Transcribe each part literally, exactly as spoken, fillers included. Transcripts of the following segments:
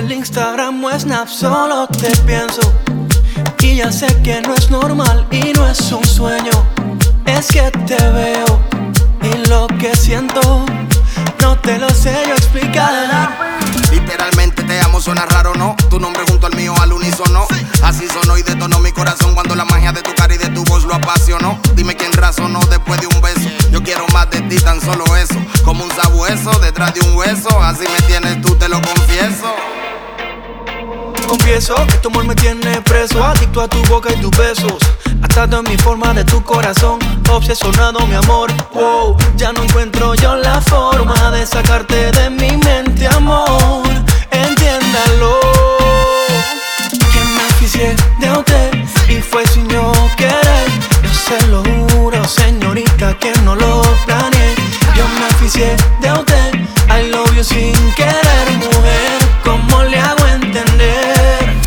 el Instagram o Snap, solo te pienso. Y ya sé que no es normal y no es un sueño. Es que te veo y lo que siento no te lo sé yo explicar. Literalmente te amo, suena raro, ¿no? Tu nombre junto al mío al unísono. Así sonó y detonó mi corazón cuando la magia de tu cara y de tu voz lo apasionó. Dime quién razonó después de un beso. Yo quiero más de ti, tan solo eso. Como un sabueso detrás de un hueso. Así me tienes tú, te lo confieso. Confieso que tu amor me tiene preso, adicto a tu boca y tus besos, atado en mi forma de tu corazón, obsesionado mi amor. Wow, ya no encuentro yo la forma de sacarte de mi mente, amor. Entiéndalo, que me aficié de usted y fue sin yo querer. Yo se lo juro, señorita, que no lo planeé. Yo me aficié de usted, I love you sin querer, mujer. ¿Cómo le hago entender?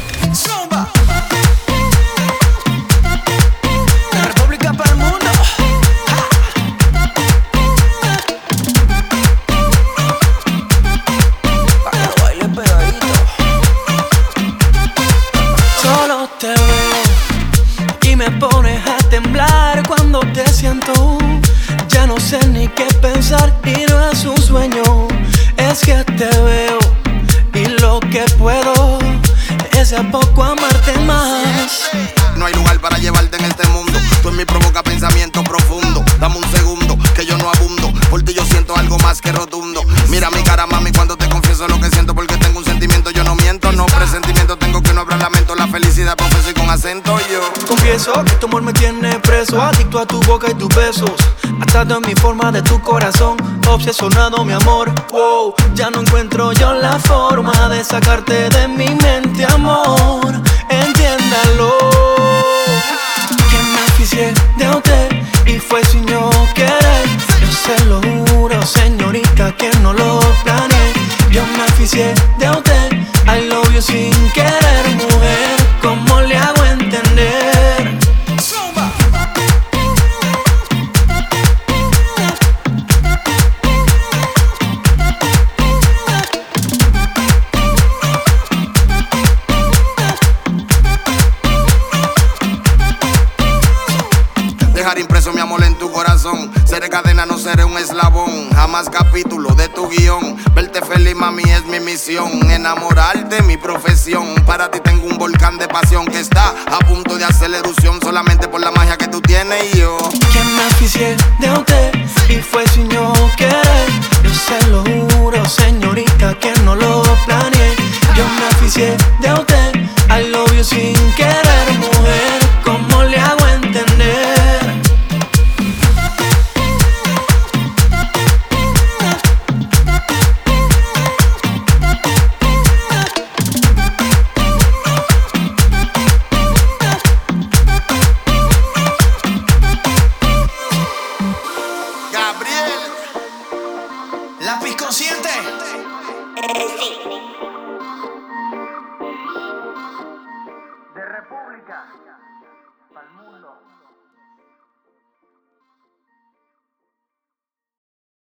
Te veo y me pones a temblar cuando te siento. Ya no sé ni qué pensar y no es un sueño. Es que te veo y lo que puedo es a poco amarte más. No hay lugar para llevarte en este mundo. Tú en mí provoca pensamiento profundo. Dame un segundo que yo no abundo. Por ti yo siento algo más que rotundo. Mira mi cara, mami, cuando te confieso lo que siento, porque tengo un sentimiento, yo no miento. No presentimiento tengo que no habrá lamento. La felicidad profeso y con acento yo confieso que tu amor me tiene preso, adicto a tu boca y tus besos, atado en mi forma de tu corazón, obsesionado mi amor. Wow, ya no encuentro yo la forma de sacarte de mi mente, amor. Entiéndalo, que me aficié de usted y fue sin yo querer. Yo se lo juro, señorita, que no lo planeé. Yo me aficié de usted, I love you sin querer, mujer. ¿Cómo le hago entender? Dejar impreso mi amor en tu corazón. Seré cadena, no seré un eslabón. Jamás capítulo de tu guión. Verte feliz, mami, es mi misión. Enamorarte, mi profesión. Para ti tengo un volcán de pasión que está a punto de hacer erupción solamente por la magia que tú tienes y yo. Que me aficié de usted y fue sin yo querer. Yo se lo juro, señorita, que no lo planeé. Yo me aficié de usted, I love you sin querer, mujer. ¿Cómo le hago entender? Lápiz consciente. De República pa'l mundo.